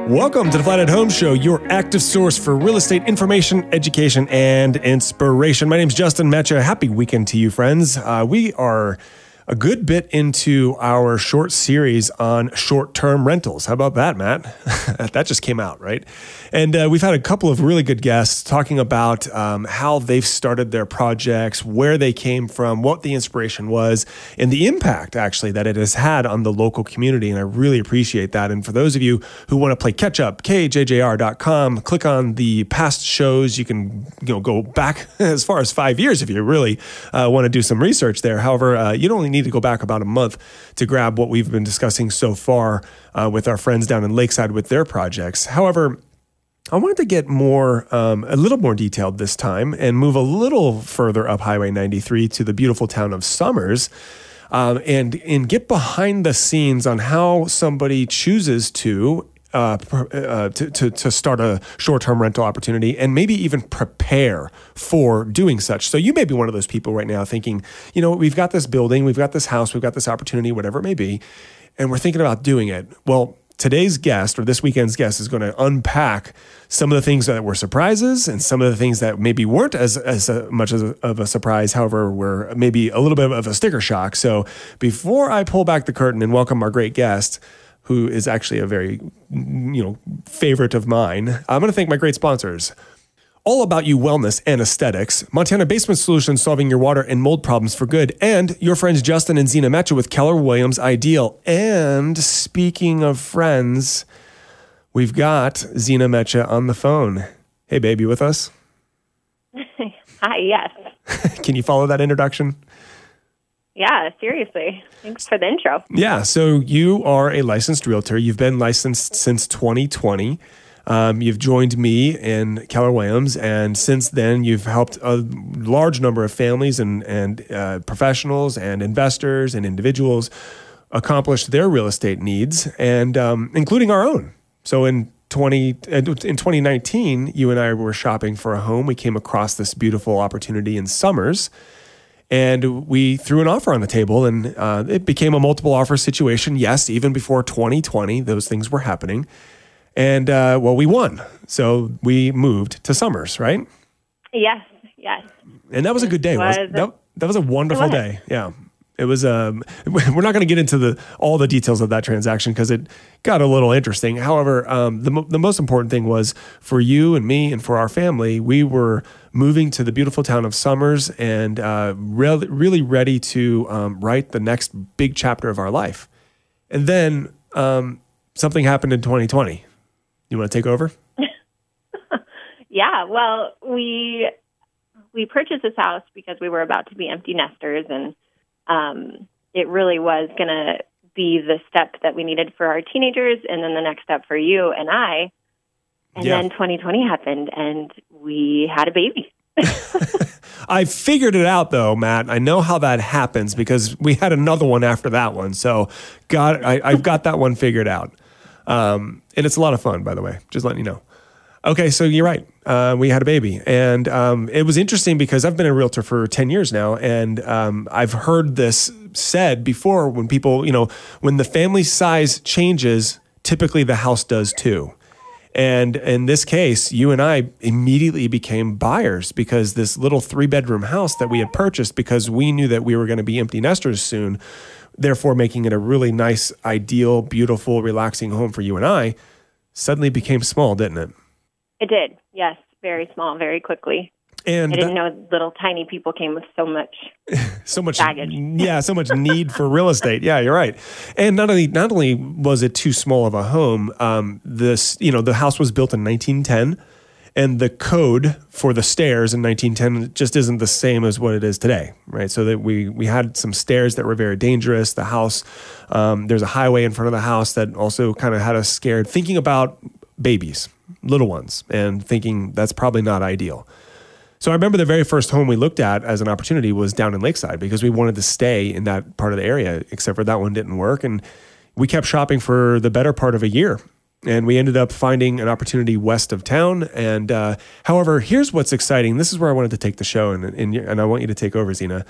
Welcome to the Flathead Home Show, your active source for real estate information, education, and inspiration. My name is Justin Mecha. Happy weekend to you, friends. We are a good bit into our short series on short-term rentals. How about that, Matt? That just came out, right? And we've had a couple of really good guests talking about how they've started their projects, where they came from, what the inspiration was, and the impact, actually, that it has had on the local community. And I really appreciate that. And for those of you who want to play catch-up, kjjr.com, click on the past shows. You can go back as far as 5 years if you really want to do some research there. However, you only need to go back about a month to grab what we've been discussing so far with our friends down in Lakeside with their projects. However, I wanted to get a little more detailed this time and move a little further up Highway 93 to the beautiful town of Somers and get behind the scenes on how somebody chooses to start a short-term rental opportunity and maybe even prepare for doing such. So you may be one of those people right now thinking, we've got this building, we've got this house, we've got this opportunity, whatever it may be, and we're thinking about doing it. Well, today's guest or this weekend's guest is going to unpack some of the things that were surprises and some of the things that maybe weren't as much of a surprise, however, were maybe a little bit of a sticker shock. So before I pull back the curtain and welcome our great guest, who is actually a very, favorite of mine, I'm going to thank my great sponsors. All About You Wellness and Aesthetics, Montana Basement Solutions, solving your water and mold problems for good, and your friends Justin and Zena Mecha with Keller Williams Ideal. And speaking of friends, we've got Zena Mecha on the phone. Hey, baby, with us? Hi, yes. Can you follow that introduction? Yeah, seriously. Thanks for the intro. Yeah, so you are a licensed realtor. You've been licensed since 2020. You've joined me in Keller Williams, and since then you've helped a large number of families and professionals and investors and individuals accomplish their real estate needs, and including our own. So in 2019, you and I were shopping for a home. We came across this beautiful opportunity in Somers, and we threw an offer on the table, and it became a multiple offer situation. Yes, even before 2020, those things were happening. And, we won. So we moved to Somers, right? Yes. And that was a good day. That was a wonderful day. Yeah. It was, we're not going to get into all the details of that transaction because it got a little interesting. However, the most important thing was for you and me and for our family, we were moving to the beautiful town of Somers and really ready to write the next big chapter of our life. And then something happened in 2020. You want to take over? Yeah, well, we purchased this house because we were about to be empty nesters, and it really was going to be the step that we needed for our teenagers, and then the next step for you and I. And then 2020 happened, and we had a baby. I figured it out, though, Matt. I know how that happens because we had another one after that one. So I've got that one figured out. And it's a lot of fun, by the way, just letting you know. Okay, so you're right. We had a baby. And it was interesting because I've been a realtor for 10 years now. And I've heard this said before when people, when the family size changes, typically the house does too. And in this case, you and I immediately became buyers because this little 3-bedroom house that we had purchased because we knew that we were going to be empty nesters soon, therefore making it a really nice, ideal, beautiful, relaxing home for you and I, suddenly became small, didn't it? It did, yes. Very small, very quickly. And I didn't know little tiny people came with so much baggage. Yeah, so much need for real estate. Yeah, you're right. And not only was it too small of a home, the house was built in 1910, and the code for the stairs in 1910 just isn't the same as what it is today, right? So that we had some stairs that were very dangerous. The house, there's a highway in front of the house that also kind of had us scared, thinking about babies, little ones, and thinking that's probably not ideal. So I remember the very first home we looked at as an opportunity was down in Lakeside because we wanted to stay in that part of the area, except for that one didn't work. And we kept shopping for the better part of a year. And we ended up finding an opportunity west of town. And however, here's what's exciting. This is where I wanted to take the show, and I want you to take over, Zena.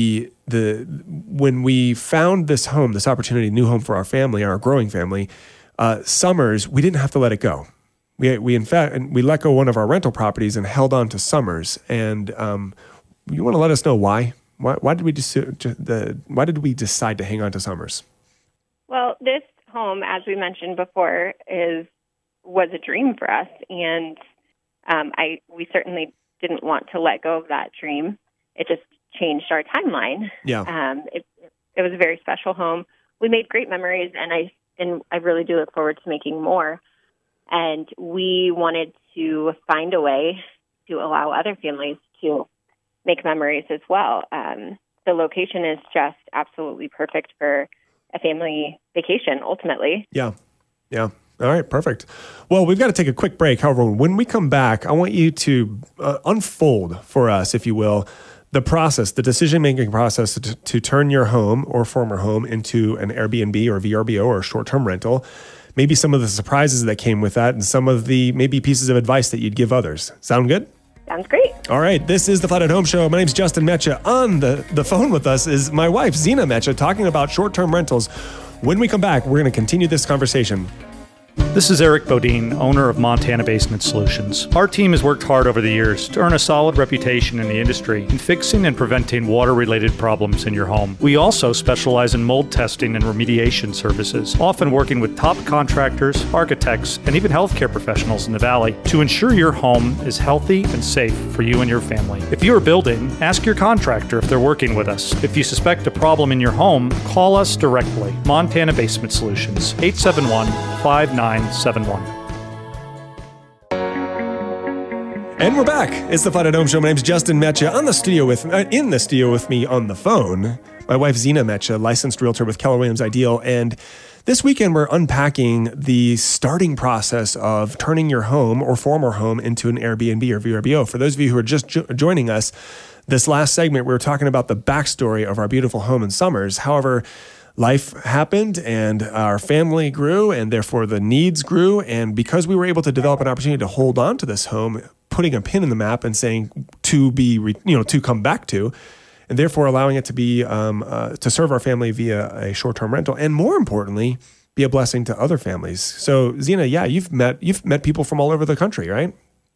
When we found this home, this opportunity, new home for our family, our growing family, Summers, we didn't have to let it go. We in fact, we let go one of our rental properties and held on to Summers. And you want to let us know why? Why did we decide to hang on to Summers? Well, this home, as we mentioned before, was a dream for us, and we certainly didn't want to let go of that dream. It just changed our timeline. Yeah. It was a very special home. We made great memories, and I really do look forward to making more. And we wanted to find a way to allow other families to make memories as well. The location is just absolutely perfect for a family vacation, ultimately. Yeah. All right, perfect. Well, we've got to take a quick break. However, when we come back, I want you to unfold for us, if you will, the process, the decision-making process to turn your home or former home into an Airbnb or VRBO or a short-term rental. Maybe some of the surprises that came with that and some of the maybe pieces of advice that you'd give others. Sound good? Sounds great. All right. This is the Flat at Home Show. My name's Justin Mecha. On the phone with us is my wife, Zena Mecha, talking about short-term rentals. When we come back, we're going to continue this conversation. This is Eric Bodine, owner of Montana Basement Solutions. Our team has worked hard over the years to earn a solid reputation in the industry in fixing and preventing water-related problems in your home. We also specialize in mold testing and remediation services, often working with top contractors, architects, and even healthcare professionals in the Valley to ensure your home is healthy and safe for you and your family. If you are building, ask your contractor if they're working with us. If you suspect a problem in your home, call us directly. Montana Basement Solutions, 871-5971. And we're back. It's the Flat at Home Show. My name's Justin Mecha. In the studio with me on the phone, my wife Zena Mecha, licensed realtor with Keller Williams Ideal. And this weekend we're unpacking the starting process of turning your home or former home into an Airbnb or VRBO. For those of you who are just joining us, this last segment we were talking about the backstory of our beautiful home in Summers. However, life happened and our family grew and therefore the needs grew. And because we were able to develop an opportunity to hold on to this home, putting a pin in the map and saying to come back to, and therefore allowing it to be, to serve our family via a short-term rental. And more importantly, be a blessing to other families. So Zena, you've met people from all over the country, right?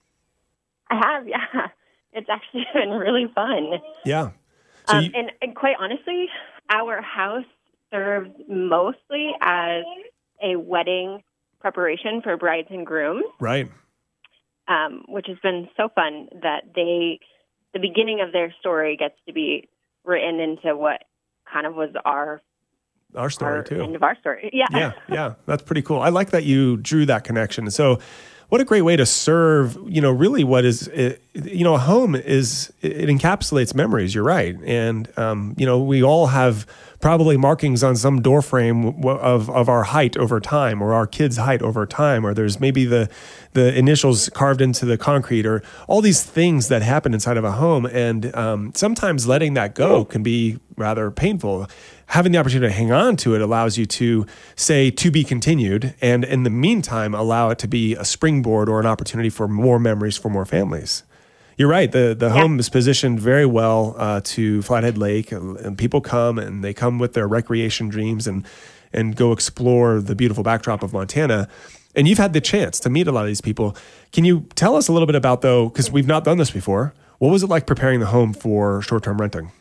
I have, yeah. It's actually been really fun. Yeah. So and quite honestly, our house served mostly as a wedding preparation for brides and grooms. Right. Which has been so fun that the beginning of their story gets to be written into what kind of was our story too. End of our story. Yeah. Yeah. That's pretty cool. I like that you drew that connection. So what a great way to serve, really what is, a home is, it encapsulates memories. You're right. And, we all have probably markings on some door frame of our height over time or our kids' height over time, or there's maybe the initials carved into the concrete or all these things that happen inside of a home. And sometimes letting that go can be rather painful. Having the opportunity to hang on to it allows you to say to be continued, and in the meantime, allow it to be a springboard or an opportunity for more memories for more families. You're right. The home is positioned very well to Flathead Lake, and people come and they come with their recreation dreams and go explore the beautiful backdrop of Montana. And you've had the chance to meet a lot of these people. Can you tell us a little bit about, though, because we've not done this before, what was it like preparing the home for short-term renting?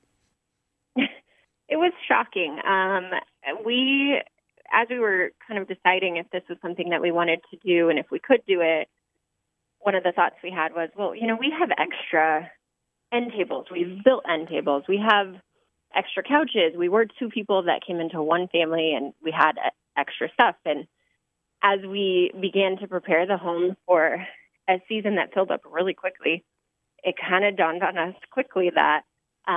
It was shocking. As we were kind of deciding if this was something that we wanted to do and if we could do it, one of the thoughts we had was, well, we have extra end tables. We've built end tables. We have extra couches. We were two people that came into one family, and we had extra stuff. And as we began to prepare the home for a season that filled up really quickly, it kind of dawned on us quickly that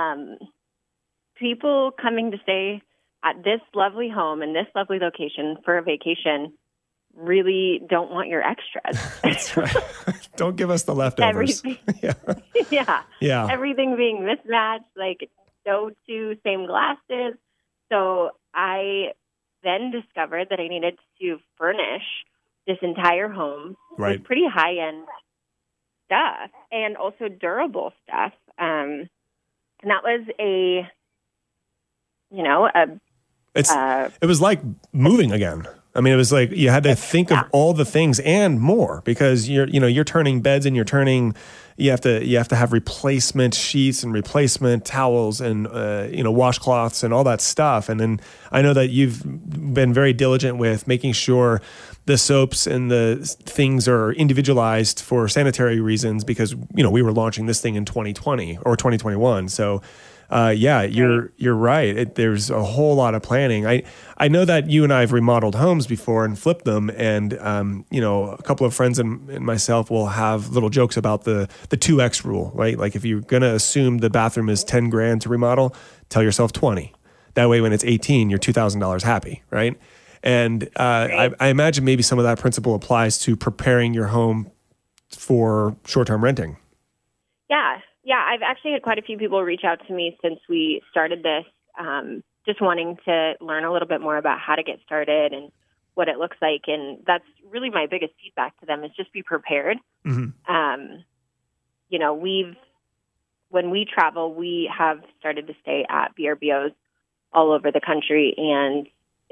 people coming to stay at this lovely home in this lovely location for a vacation really don't want your extras. That's right. Don't give us the leftovers. Yeah. Everything being mismatched, like no two same glasses. So I then discovered that I needed to furnish this entire home with pretty high-end stuff and also durable stuff. And that was it was like moving again. I mean, it was like you had to think of all the things and more because you're turning beds and you have to have replacement sheets and replacement towels and washcloths and all that stuff. And then I know that you've been very diligent with making sure the soaps and the things are individualized for sanitary reasons because we were launching this thing in 2020 or 2021. So you're right. There's a whole lot of planning. I know that you and I have remodeled homes before and flipped them, and a couple of friends and myself will have little jokes about the 2X rule, right? Like if you're gonna assume the bathroom is $10,000 to remodel, tell yourself 20. That way, when it's 18, you're $2,000 happy, right? And I imagine maybe some of that principle applies to preparing your home for short-term renting. Yeah, I've actually had quite a few people reach out to me since we started this, just wanting to learn a little bit more about how to get started and what it looks like. And that's really my biggest feedback to them is just be prepared. Mm-hmm. When we travel, we have started to stay at VRBOs all over the country. And,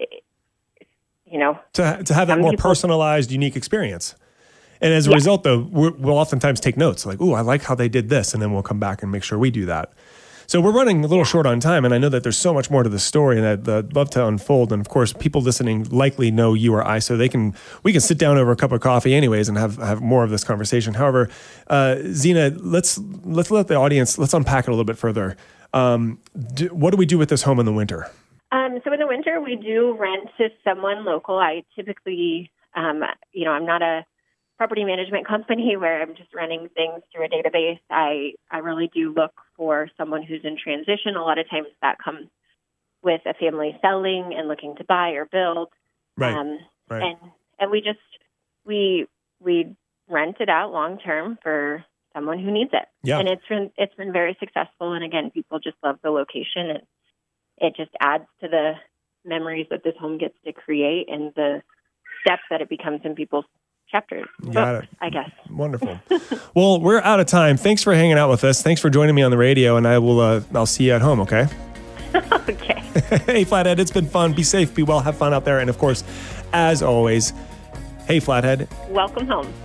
to have that more personalized, unique experience. And as a result, though, we'll oftentimes take notes like, ooh, I like how they did this. And then we'll come back and make sure we do that. So we're running a little short on time. And I know that there's so much more to the story and I'd love to unfold. And of course, people listening likely know you or I, so we can sit down over a cup of coffee anyways and have more of this conversation. However, Zena, let's let the audience, let's unpack it a little bit further. What do we do with this home in the winter? So in the winter, we do rent to someone local. I typically, I'm not a property management company where I'm just renting things through a database. I really do look for someone who's in transition. A lot of times that comes with a family selling and looking to buy or build. Right. And we rent it out long term for someone who needs it. Yeah. And it's been very successful. And again, people just love the location, and it just adds to the memories that this home gets to create and the depth that it becomes in people's chapters, books, I guess. Wonderful. Well, we're out of time. Thanks for hanging out with us. Thanks for joining me on the radio, and I'll see you at home, okay? Okay. Hey, Flathead, it's been fun. Be safe, be well, have fun out there. And of course, as always, hey, Flathead. Welcome home.